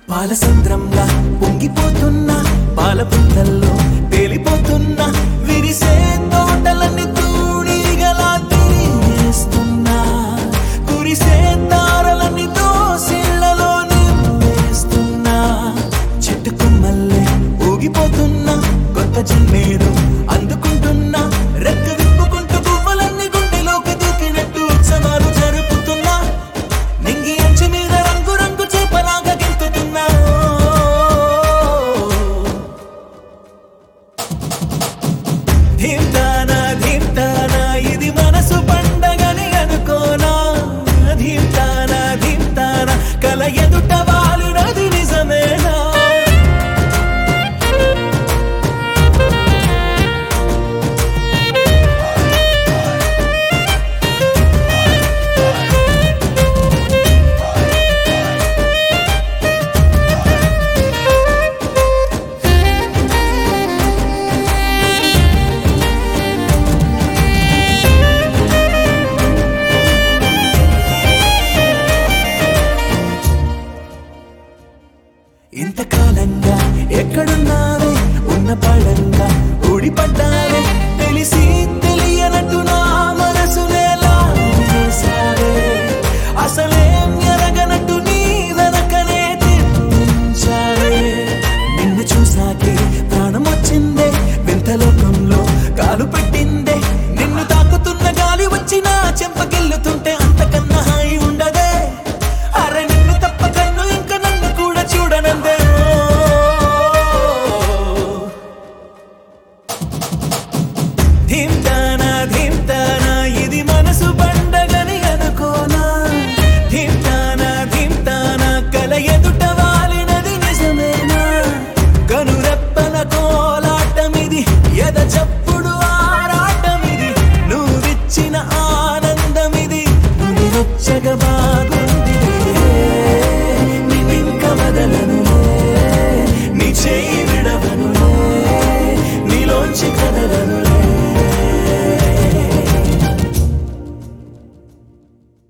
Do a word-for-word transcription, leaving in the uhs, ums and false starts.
పాలసంద్రంలా పొంగిపోతున్నా పాల పుంతల్లో తేలిపోతున్నా విరిసే తోటలన్నీ తూణిగలా తిరిగేస్తున్నా కురిసే తారలన్నీ దోసిళ్లలో నింపేస్తున్నా చెట్టు కొమ్మల్లే ఊగిపోతున్నా కొత్త జన్మేదో అందుకుంటున్నా రెక్క విప్పుకుంటూ పువ్వులన్నీ గుండెలోకి దూకినట్టు ఉత్సవాలు జరుపుతున్నా నింగి అంచు మీద రంగు రంగు చేపలాగా గెంతుతున్నా ధీమ్తానా ధీమ్తానా ఇది మనసు పండగని అనుకోనా ధీమ్తానా ధీమ్తానా కల ఎదుట వాలినది నిజమేనా ఇంతకాలంగా ఎక్కడున్నావే ఉన్న పడంగా ఊడిపడ్డావే తెలిసి తెలియనట్టు నా మనసునే లాగేశావే అసలేం ఎరగనట్టు నీ వెనకనే తిప్పించావే నిన్ను చూసాకే ప్రాణం వచ్చిందే వింత లోకంలో కాలు పెట్టిందే నిన్ను తాకుతున్న గాలి వచ్చి నా చెంపగిల్లుతుంటే అంతకన్నా హాయి ఉండదే అరే నిన్ను తప్ప కన్ను ఇంకా నన్ను కూడా చూడనందే ధీమ్తానా ధీమ్తానా ఇది మనసు పండగని అనుకోనా ధీమ్తానా ధీమ్తానా కల ఎదుట వాలినది నిజమేనా కనురెప్పల కోలాటమిది ఎద చప్పుడు ఆరాటమిది నువ్విచ్చిన ఆనందమిది నువ్వొచ్చగా బాగుంది నిన్నింక వదలను నీ చేయి